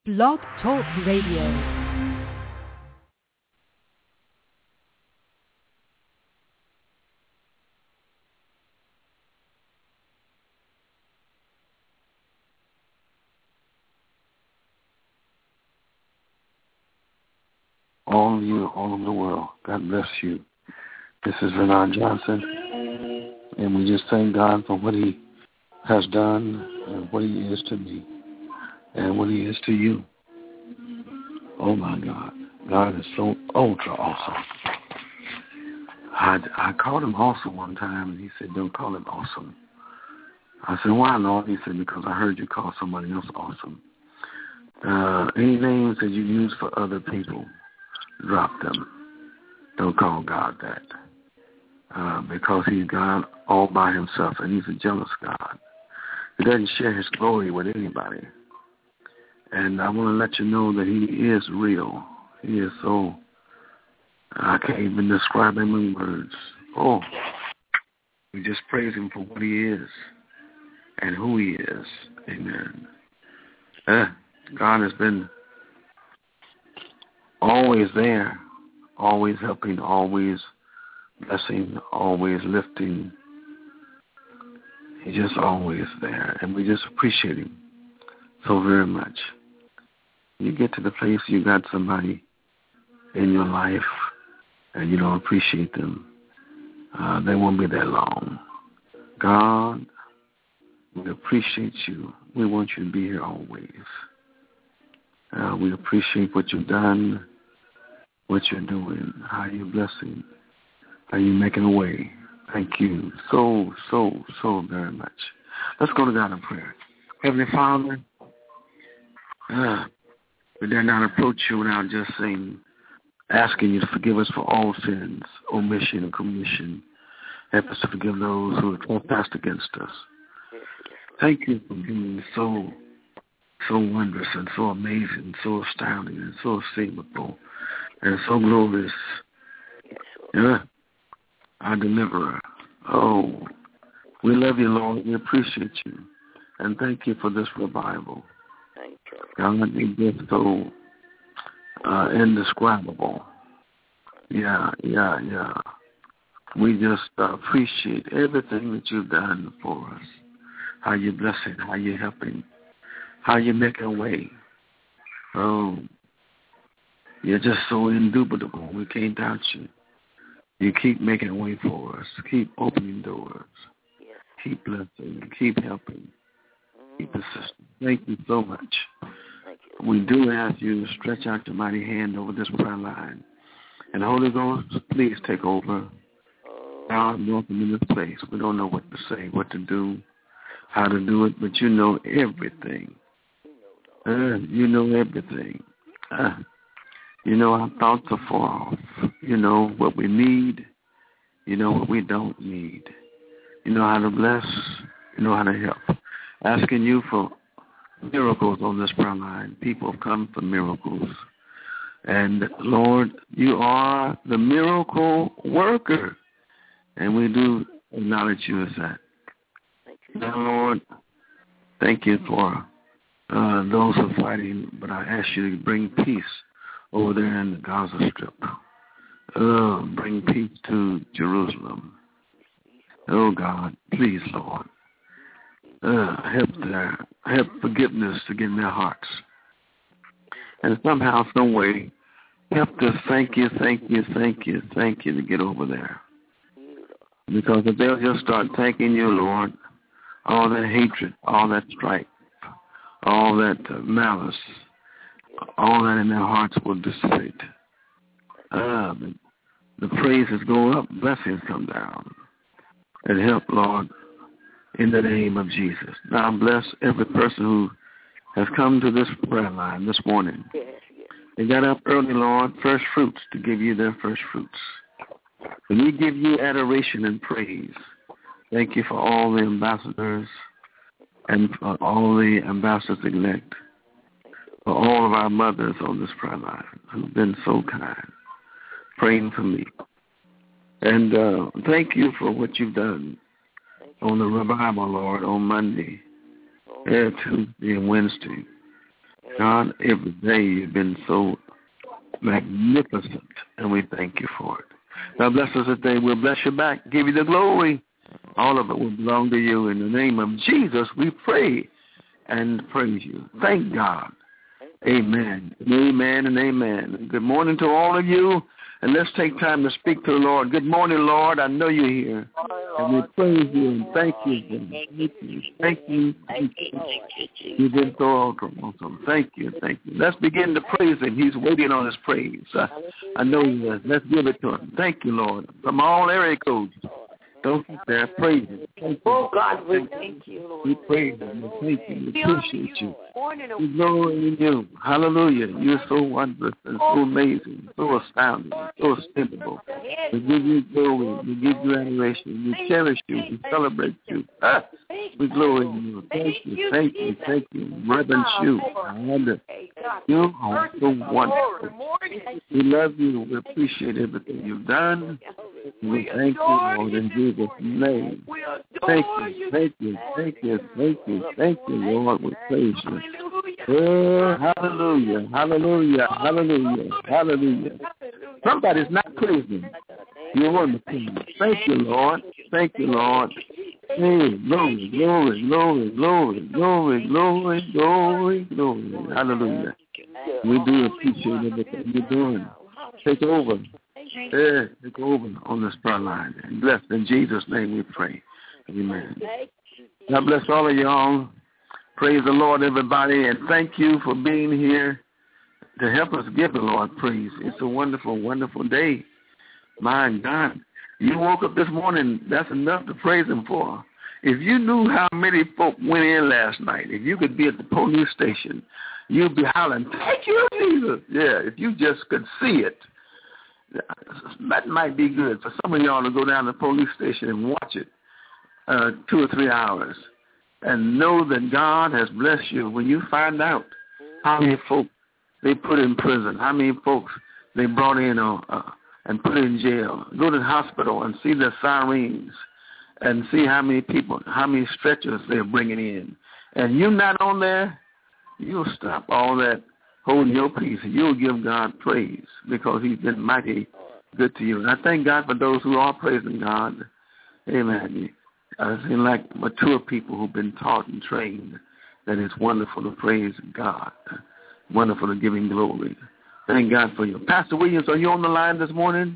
Blog Talk Radio. All of you, all over the world, God bless you. This is Renard Johnson, and we just thank God for what He has done and what He is to me and what He is to you. Oh, my God. God is so ultra awesome. I called Him awesome one time, and He said, don't call Him awesome. I said, why, Lord? He said, because I heard you call somebody else awesome. Any names that you use for other people, drop them. Don't call God that. Because He's God all by Himself, and He's a jealous God. He doesn't share His glory with anybody. And I want to let you know that He is real. He is so, I can't even describe Him in words. Oh, we just praise Him for what He is and who He is. Amen. God has been always there, always helping, always blessing, always lifting. He's just always there, and we just appreciate Him so very much. You get to the place you got somebody in your life and you don't appreciate them, they won't be there long. God, we appreciate you. We want you to be here always. We appreciate what you've done, what you're doing, how you're blessing, how you're making a way. Thank you so very much. Let's go to God in prayer. Heavenly Father, we dare not approach you without just saying, asking you to forgive us for all sins, omission and commission. Help us to forgive those who have trespassed against us. Thank you for being so wondrous and so amazing, so astounding and so savable and so glorious. Our deliverer. Oh, we love you, Lord. We appreciate you. And thank you for this revival. Thank you. God, it's just so indescribable. Yeah. We just appreciate everything that you've done for us. How you're blessing, how you're helping, how you make a way. Oh, you're just so indubitable. We can't doubt you. You keep making a way for us. Keep opening doors. Yes. Keep blessing. Keep helping. Keep assisting. Thank you so much. Thank you. We do ask you to stretch out your mighty hand over this prayer line. And Holy Ghost, please take over. God, welcome in this place. We don't know what to say, what to do, how to do it, but you know everything. You know everything. You know our thoughts are far off. You know what we need. You know what we don't need. You know how to bless. You know how to help. Asking you for miracles on this prayer line. People have come for miracles. And, Lord, you are the miracle worker. And we do acknowledge you as that. Thank you. Now, Lord, thank you for those who are fighting, but I ask you to bring peace over there in the Gaza Strip. Bring peace to Jerusalem. Oh, God, please, Lord. Help forgiveness to get in their hearts. And somehow, some way, help us thank you to get over there. Because if they'll just start thanking you, Lord, all that hatred, all that strife, all that malice, all that in their hearts will dissipate. The praises go up, blessings come down. And help, Lord, in the name of Jesus. Now bless every person who has come to this prayer line this morning. Yes. They got up early, Lord, first fruits, to give you their first fruits. And we give you adoration and praise. Thank you for all the ambassadors and for all the ambassadors-elect, for all of our mothers on this prayer line who've been so kind, praying for me. And thank you for what you've done on the revival, Lord, on Monday, Tuesday, and Wednesday. God, every day you've been so magnificent, and we thank you for it. God bless us today. We'll bless you back, give you the glory. All of it will belong to you. In the name of Jesus, we pray and praise you. Thank God. Amen. Amen and amen. Good morning to all of you. And let's take time to speak to the Lord. Good morning, Lord. I know you're here. And we praise you and thank you. Thank you. Thank you. You've been so awesome. Thank you. Thank you. Let's begin to praise him. He's waiting on his praise. I know he is. Let's give it to him. Thank you, Lord. From all area codes. Don't sit there. Praise him. Oh, God, we thank you, Lord. We praise him. We thank you. We appreciate you. We glory in you. Hallelujah. You're so wondrous and so amazing, so astounding, so extendable. We give you glory. We give you adoration. We cherish you. We celebrate you. We glory in you. Thank you. Thank you. Thank you. Reverence you. I wonder. You are so wonderful. We love you. We appreciate everything you've done. We thank you, Lord, in Jesus' name. Thank you, thank you, thank you, thank you, thank you, Lord. We praise you. Oh, hallelujah, hallelujah, hallelujah, hallelujah. Somebody's not praising. You're on the team. Thank you, Lord. Thank you, Lord. Hey, glory, glory, glory, glory, glory, glory, glory, glory. Hallelujah. We do appreciate everything you're doing. Take over. Yeah, take over on this prayer line. And bless in Jesus' name we pray. Amen. God bless all of y'all. Praise the Lord, everybody, and thank you for being here to help us give the Lord praise. It's a wonderful, wonderful day. My God, you woke up this morning, that's enough to praise him for. If you knew how many folk went in last night, if you could be at the police station, you'd be hollering, thank you, Jesus. Yeah, if you just could see it. That might be good for some of y'all to go down to the police station and watch it 2 or 3 hours and know that God has blessed you. When you find out how many folks they put in prison, how many folks they brought in and put in jail, go to the hospital and see the sirens and see how many people, how many stretchers they're bringing in. And you're not on there, you'll stop all that holding your peace, and you'll give God praise because he's been mighty good to you. And I thank God for those who are praising God. Amen. I seem like mature people who've been taught and trained that it's wonderful to praise God, wonderful to give him glory. Thank God for you. Pastor Williams, are you on the line this morning?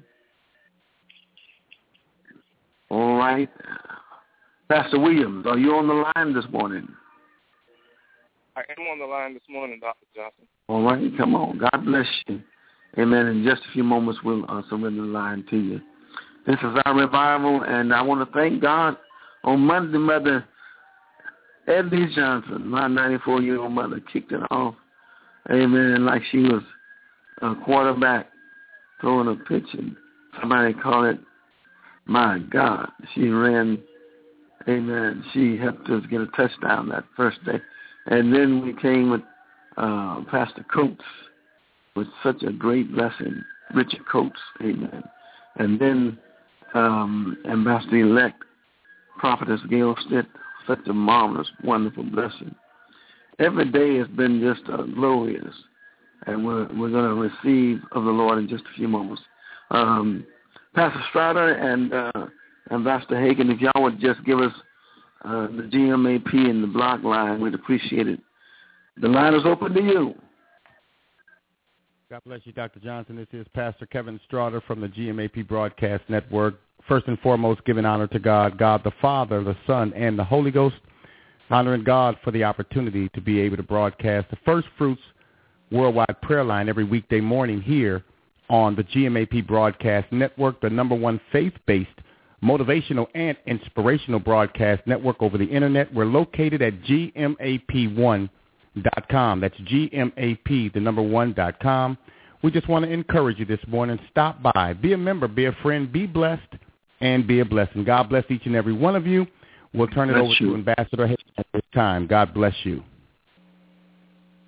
All right. Pastor Williams, are you on the line this morning? I am on the line this morning, Dr. Johnson. All right, come on. God bless you. Amen. In just a few moments, we'll surrender the line to you. This is our revival, and I want to thank God. On Monday, Mother Eddie Johnson, my 94-year-old mother, kicked it off. Amen. Like she was a quarterback throwing a pitch, and somebody called it, my God. She ran, amen. She helped us get a touchdown that first day. And then we came with Pastor Coates with such a great blessing, Richard Coates, amen. And then Ambassador-elect Prophetess Gail Stitt, such a marvelous, wonderful blessing. Every day has been just glorious, and we're going to receive of the Lord in just a few moments. Pastor Strader and Ambassador Hagan, if y'all would just give us the GMAP and the block line, we'd appreciate it. The line is open to you. God bless you, Dr. Johnson. This is Pastor Kevin Strader from the GMAP Broadcast Network. First and foremost, giving honor to God, God the Father, the Son, and the Holy Ghost, honoring God for the opportunity to be able to broadcast the First Fruits Worldwide Prayer Line every weekday morning here on the GMAP Broadcast Network, the #1 faith-based, motivational, and inspirational broadcast network over the Internet. We're located at GMAP1.com. That's GMAP, the #1.com. We just want to encourage you this morning. Stop by. Be a member. Be a friend. Be blessed and be a blessing. God bless each and every one of you. We'll turn it over to Ambassador Hayes at this time. God bless you.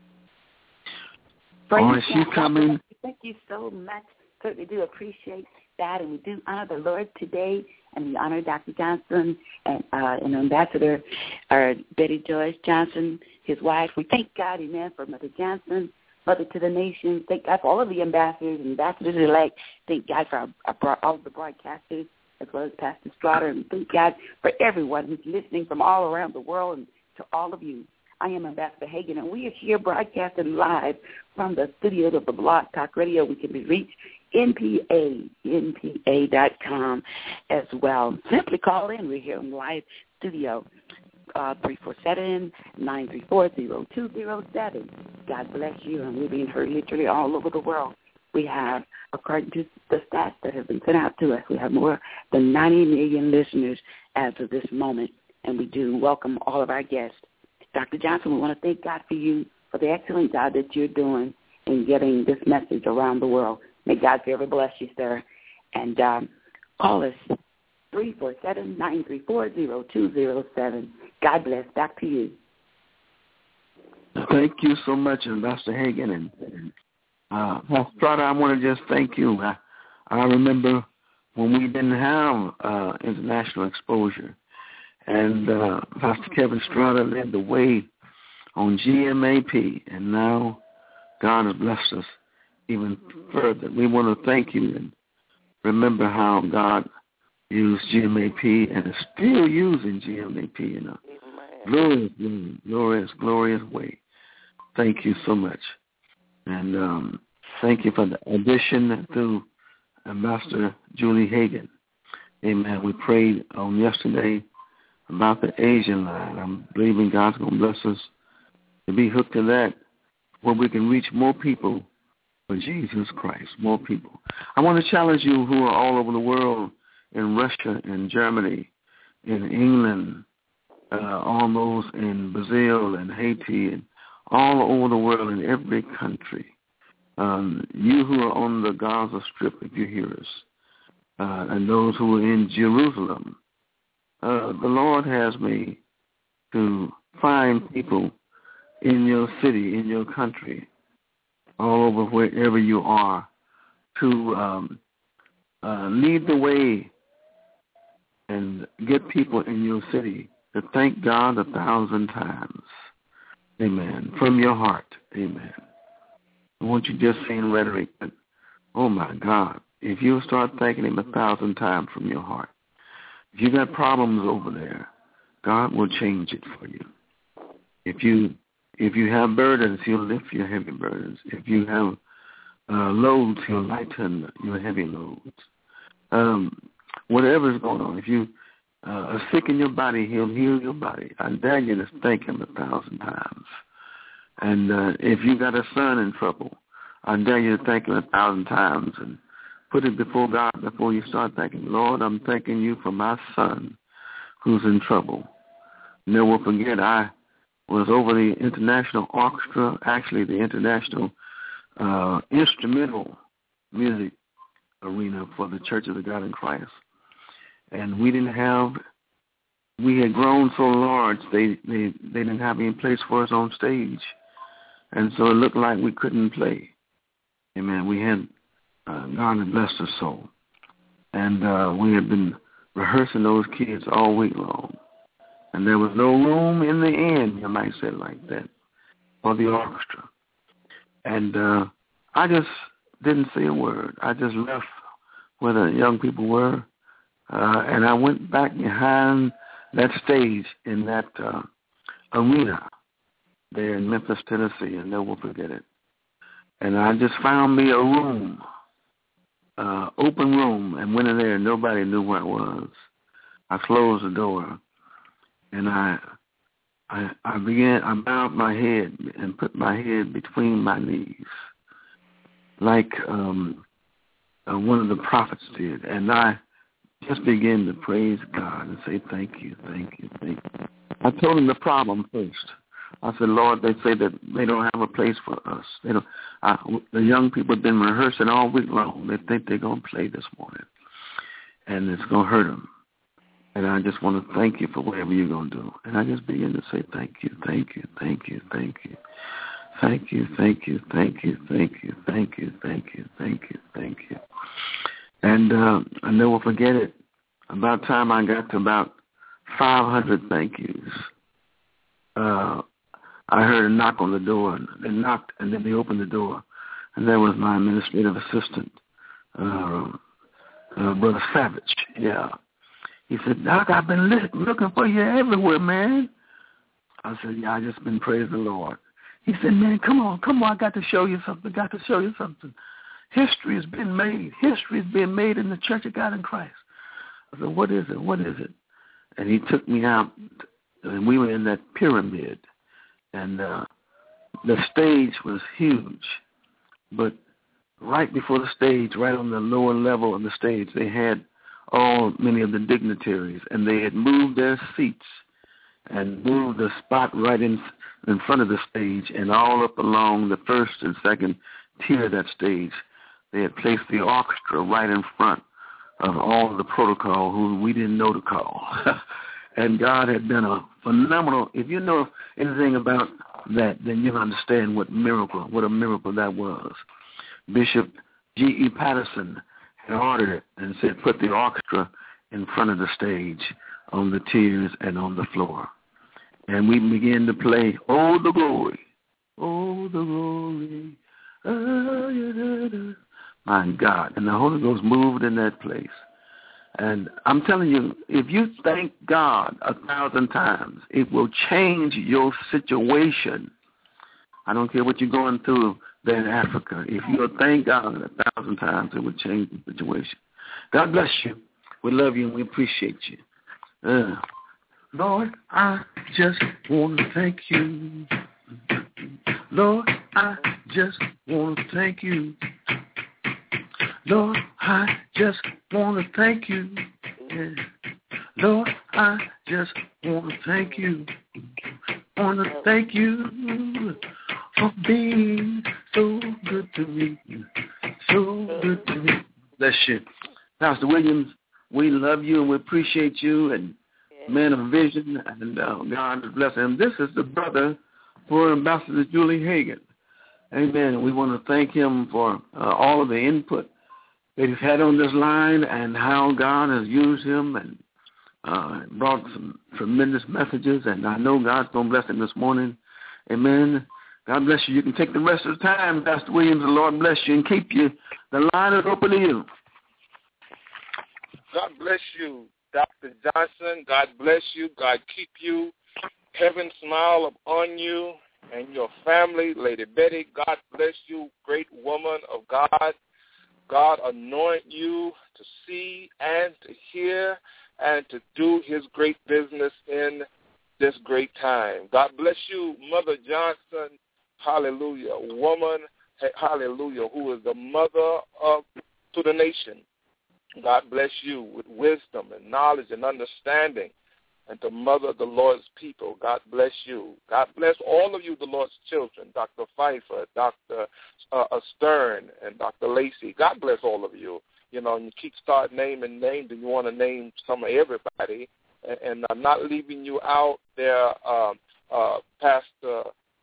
Oh, she's coming. Thank you so much. Certainly do appreciate that, and we do honor the Lord today, and we honor Dr. Johnson and Ambassador Betty Joyce Johnson, his wife. We thank God, amen, for Mother Johnson, Mother to the Nation. Thank God for all of the ambassadors and ambassadors-elect. Thank God for all of the broadcasters, as well as Pastor Strotter. And thank God for everyone who's listening from all around the world, and to all of you. I am Ambassador Hagan, and we are here broadcasting live from the studios of the Blog Talk Radio. We can be reached npa.com as well. Simply call in. We're here in the live studio, 347-934-0207. God bless you, and we're being heard literally all over the world. We have, according to the stats that have been sent out to us, we have more than 90 million listeners as of this moment, and we do welcome all of our guests. Dr. Johnson, we want to thank God for you, for the excellent job that you're doing in getting this message around the world. May God forever bless you, sir. And call us, 347-934-0207. God bless. Back to you. Thank you so much, Ambassador Hagan. And Pastor Strotter, I want to just thank you. I remember when we didn't have international exposure, and Pastor Kevin Strotter led the way on GMAP, and now God has blessed us even further. We want to thank you and remember how God used GMAP and is still using GMAP in a glorious way. Thank you so much. And thank you for the addition through Ambassador Julie Hagan. Amen. We prayed on yesterday about the Asian line. I'm believing God's going to bless us to be hooked to that, where we can reach more people for Jesus Christ, more people. I want to challenge you who are all over the world, in Russia, in Germany, in England, all those in Brazil and Haiti, and all over the world, in every country. You who are on the Gaza Strip, if you hear us, and those who are in Jerusalem, the Lord has me to find people in your city, in your country, all over wherever you are, to lead the way and get people in your city to thank God 1,000 times. Amen. From your heart. Amen. I want you just saying rhetoric, but, oh, my God, if you start thanking him 1,000 times from your heart, if you got problems over there, God will change it for you. If you have burdens, he'll lift your heavy burdens. If you have loads, he'll lighten your heavy loads. Whatever is going on, if you are sick in your body, he'll heal your body. I dare you to thank him 1,000 times. And if you got a son in trouble, I dare you to thank him 1,000 times and put it before God before you start thanking. Lord, I'm thanking you for my son who's in trouble. Never forget, I was over the international orchestra, actually the international instrumental music arena for the Church of the God in Christ. And we had grown so large, they didn't have any place for us on stage. And so it looked like we couldn't play. Amen. We had, God had blessed us so. And we had been rehearsing those kids all week long. And there was no room in the end, you might say it like that, for the orchestra. And I just didn't say a word. I just left where the young people were, and I went back behind that stage in that arena there in Memphis, Tennessee, and never forget it. And I just found me a room, open room, and went in there, and nobody knew where I was. I closed the door. And I bowed my head and put my head between my knees, like one of the prophets did. And I just began to praise God and say, thank you, thank you, thank you. I told him the problem first. I said, Lord, they say that they don't have a place for us. They don't. The young people have been rehearsing all week long. They think they're going to play this morning, and it's going to hurt them. And I just want to thank you for whatever you're going to do. And I just begin to say thank you, thank you, thank you, thank you. Thank you, thank you, thank you, thank you, thank you, thank you, thank you, thank you. And I never forget it. About time I got to about 500 thank yous, I heard a knock on the door. And they knocked, and then they opened the door. And there was my administrative assistant, Brother Savage. Yeah. He said, Doc, I've been looking for you everywhere, man. I said, yeah, I just been praising the Lord. He said, man, come on, I got to show you something. History has been made. History has been made in the Church of God in Christ. I said, what is it? And he took me out, and we were in that pyramid. And the stage was huge. But right before the stage, right on the lower level of the stage, they had many of the dignitaries, and they had moved their seats and moved the spot right in front of the stage, and all up along the first and second tier of that stage, they had placed the orchestra right in front of all of the protocol who we didn't know to call. And God had done a phenomenal, if you know anything about that, then you'll understand what a miracle that was. Bishop G.E. Patterson had ordered it and said, put the orchestra in front of the stage on the tiers and on the floor. And we began to play, Oh, the Glory, Oh, the Glory, oh, my God. And the Holy Ghost moved in that place. And I'm telling you, if you thank God 1,000 times, it will change your situation. I don't care what you're going through there in Africa. If you'll thank God 1,000 times, it will change the situation. God bless you. We love you and we appreciate you. Lord, I just want to thank you. Lord, I just want to thank you. Lord, I just want to thank you. Yeah. Lord, I just want to thank you. Want to thank you for being so good to me. So good to me. Bless you. Pastor Williams, we love you and we appreciate you, and man of vision, and God bless him. This is the brother for Ambassador Julie Hagan. Amen. We want to thank him for all of the input that he's had on this line and how God has used him and brought some tremendous messages, and I know God's going to bless him this morning. Amen. God bless you. You can take the rest of the time, Pastor Williams. The Lord bless you and keep you. The line is open to you. God bless you, Dr. Johnson. God bless you. God keep you. Heaven smile upon you and your family. Lady Betty, God bless you, great woman of God. God anoint you to see and to hear and to do his great business in this great time. God bless you, Mother Johnson, hallelujah, woman, hallelujah, who is the mother to the nation. God bless you with wisdom and knowledge and understanding, and to mother the Lord's people. God bless you. God bless all of you, the Lord's children, Dr. Pfeiffer, Dr. Stern, and Dr. Lacey. God bless all of you. You know, and you keep starting naming names, and you want to name some of everybody, and I'm not leaving you out there, Pastor,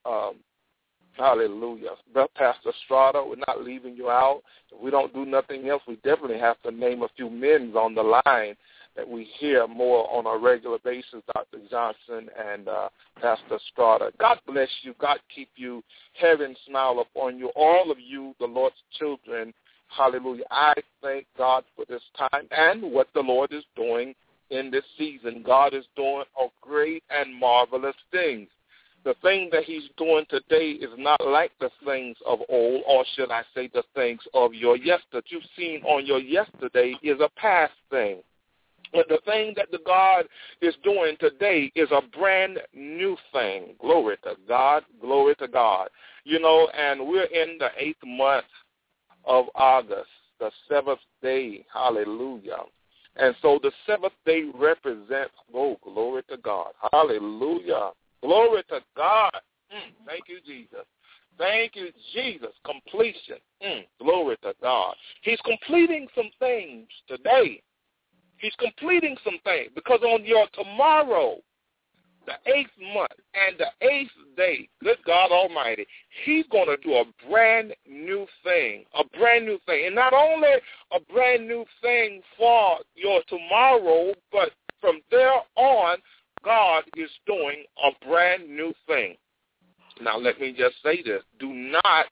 hallelujah, Pastor Strada. We're not leaving you out. If we don't do nothing else, we definitely have to name a few men on the line that we hear more on a regular basis, Dr. Johnson and Pastor Strada. God bless you. God keep you. Heaven smile upon you. All of you, the Lord's children, hallelujah. I thank God for this time and what the Lord is doing in this season. God is doing a great and marvelous things. The thing that he's doing today is not like the things of old, or should I say the things of your yesterday. You've seen on your yesterday is a past thing. But the thing that the God is doing today is a brand new thing. Glory to God. Glory to God. You know, and we're in the 8th month of August, the 7th day. Hallelujah. And so the 7th day represents, oh, glory to God. Hallelujah. Glory to God. Thank you, Jesus. Thank you, Jesus. Completion. Glory to God. He's completing some things today. He's completing some things because on your tomorrow, the 8th month and the 8th day, good God Almighty, he's going to do a brand new thing, a brand new thing. And not only a brand new thing for your tomorrow, but from there on, God is doing a brand new thing. Now, let me just say this. Do not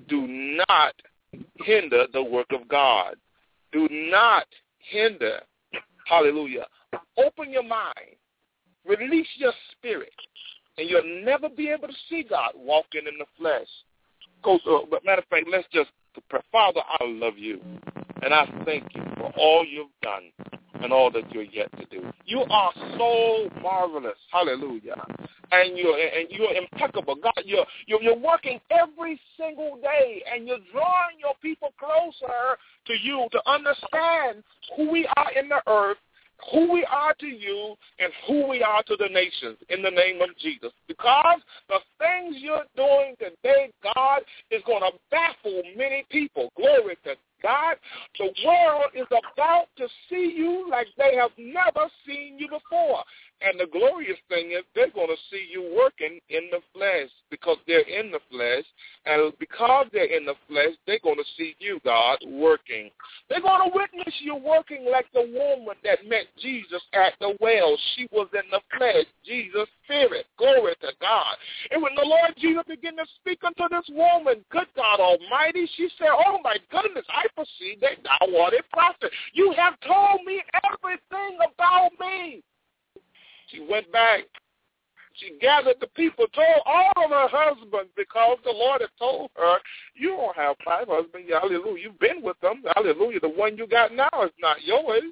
hinder the work of God. Do not hinder. Hallelujah. Open your mind. Release your spirit. And you'll never be able to see God walking in the flesh. But matter of fact, let's just pray. Father, I love you. And I thank you for all you've done and all that you're yet to do. You are so marvelous. Hallelujah. And you're impeccable. God, you're working every single day, and you're drawing your people closer to you to understand who we are in the earth, who we are to you, and who we are to the nations in the name of Jesus. Because the things you're doing today, God, is going to baffle many people. Glory to God. The world is about to see you like they have never seen you before. And the glorious thing is they're going to see you working in the flesh because they're in the flesh. And because they're in the flesh, they're going to see you, God, working. They're going to witness you working like the woman that met Jesus at the well. She was in the flesh, Jesus' spirit. Glory to God. And when the Lord Jesus began to speak unto this woman, good God Almighty, she said, oh, my goodness, I perceive that thou art a prophet. You have told me everything about me. She went back. She gathered the people, told all of her husbands, because the Lord had told her, you don't have 5 husbands. Hallelujah. You've been with them. Hallelujah. The one you got now is not yours.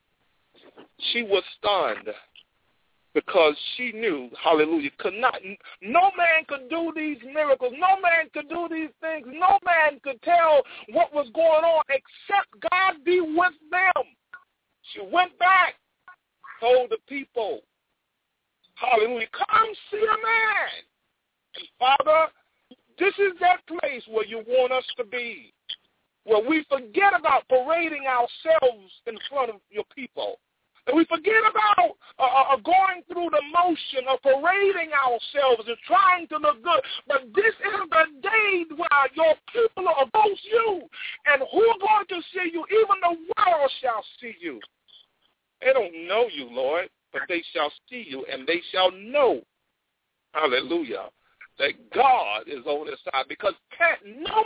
She was stunned because she knew, hallelujah, no man could do these miracles. No man could do these things. No man could tell what was going on except God be with them. She went back, told the people, hallelujah, come see a man. And Father, this is that place where you want us to be, where we forget about parading ourselves in front of your people. And we forget about going through the motion of parading ourselves and trying to look good. But this is the day where your people are both you. And who are going to see you? Even the world shall see you. They don't know you, Lord, but they shall see you, and they shall know, hallelujah, that God is on their side. Because no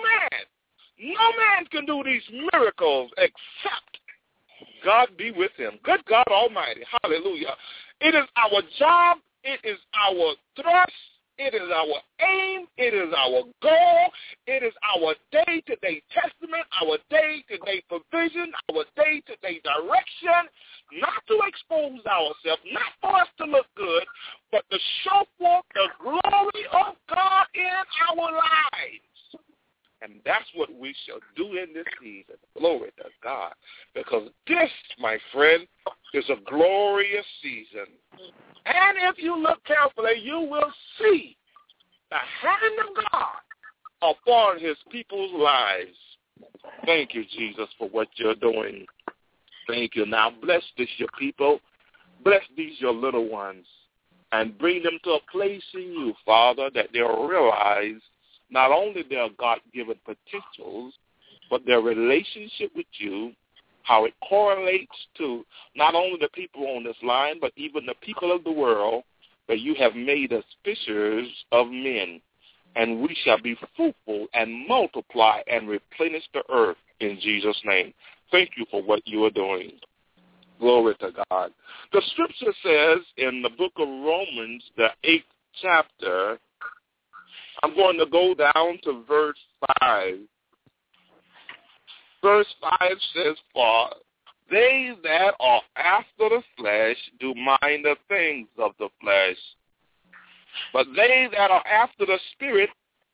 man can do these miracles except God be with him. Good God Almighty, hallelujah. It is our job, it is our thrust, it is our aim, it is our goal, it is our day-to-day testament, our day-to-day provision, our day-to-day direction, not to expose ourselves, not for us to look good, but to show forth the glory of God in our lives. And that's what we shall do in this season. Glory to God. Because this, my friend, is a glorious season. And if you look carefully, you will see the hand of God upon his people's lives. Thank you, Jesus, for what you're doing. Thank you. Now, bless this, your people. Bless these, your little ones. And bring them to a place in you, Father, that they'll realize not only their God-given potentials, but their relationship with you, how it correlates to not only the people on this line, but even the people of the world, that you have made us fishers of men. And we shall be fruitful and multiply and replenish the earth in Jesus' name. Thank you for what you are doing. Glory to God. The scripture says in the book of Romans, the 8th chapter, I'm going to go down to verse 5. Verse 5 says, for they that are after the flesh do mind the things of the flesh, but they that are after the Spirit,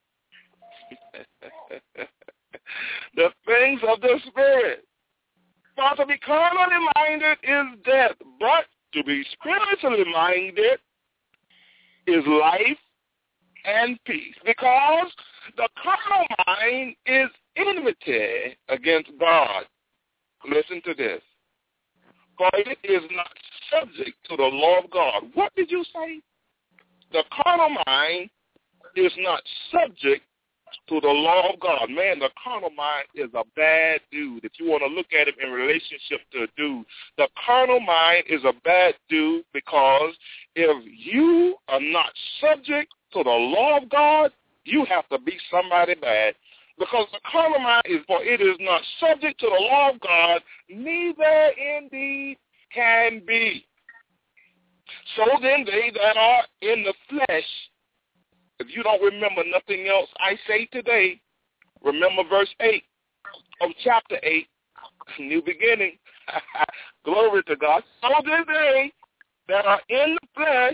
the things of the Spirit. For to be carnally minded is death, but to be spiritually minded is life and peace, because the carnal mind is enmity against God. Listen to this. For it is not subject to the law of God. What did you say? The carnal mind is not subject to the law of God. Man, the carnal mind is a bad dude. If you want to look at it in relationship to a dude, the carnal mind is a bad dude because if you are not subject to the law of God, you have to be somebody bad. Because the carnal mind is, for it is not subject to the law of God, neither indeed can be. So then they that are in the flesh, if you don't remember nothing else I say today, remember verse 8 of chapter 8, new beginning. Glory to God. So then they that are in the flesh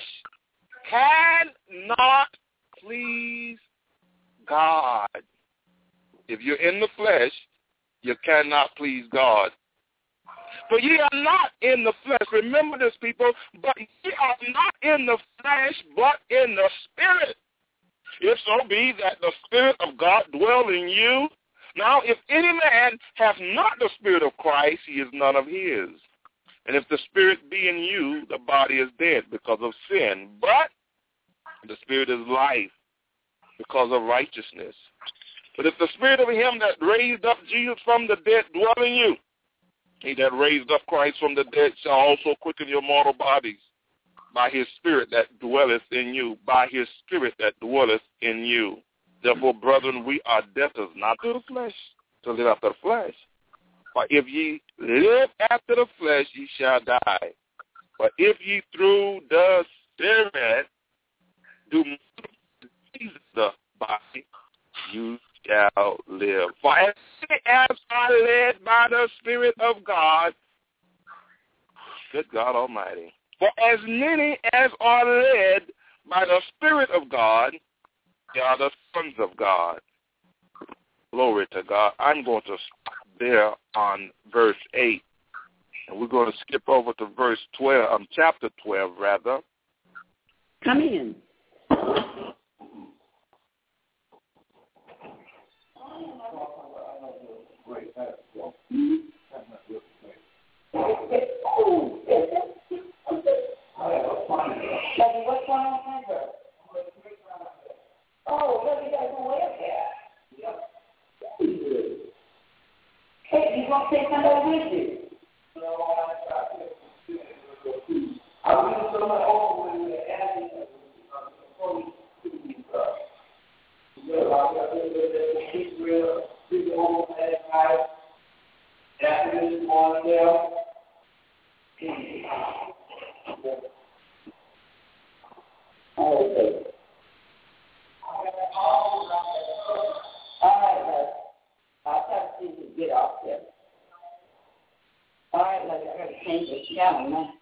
cannot please God. If you're in the flesh, you cannot please God. For ye are not in the flesh. Remember this, people. But ye are not in the flesh, but in the Spirit. If so be that the Spirit of God dwell in you. Now, if any man hath not the Spirit of Christ, he is none of his. And if the Spirit be in you, the body is dead because of sin. But the Spirit is life because of righteousness. But if the Spirit of him that raised up Jesus from the dead dwell in you, he that raised up Christ from the dead shall also quicken your mortal bodies by his Spirit that dwelleth in you, by his Spirit that dwelleth in you. Therefore, brethren, we are debtors not to the flesh, to live after the flesh. For if ye live after the flesh, ye shall die. But if ye through the Spirit do please the body, you shall live. For as many as are led by the Spirit of God, good God Almighty, for as many as are led by the Spirit of God, they are the sons of God. Glory to God. I'm going to stop there on verse 8, and we're going to skip over to verse 12, chapter 12, rather. Come in. What's going on with her? Oh, look, he doesn't wear that. Hey, you want to take somebody with you? I was somebody over when we were asking Israel, big home last night. After this morning, there. Okay. All right, I'll try to see if we can get off there. All right, I got to change the channel now.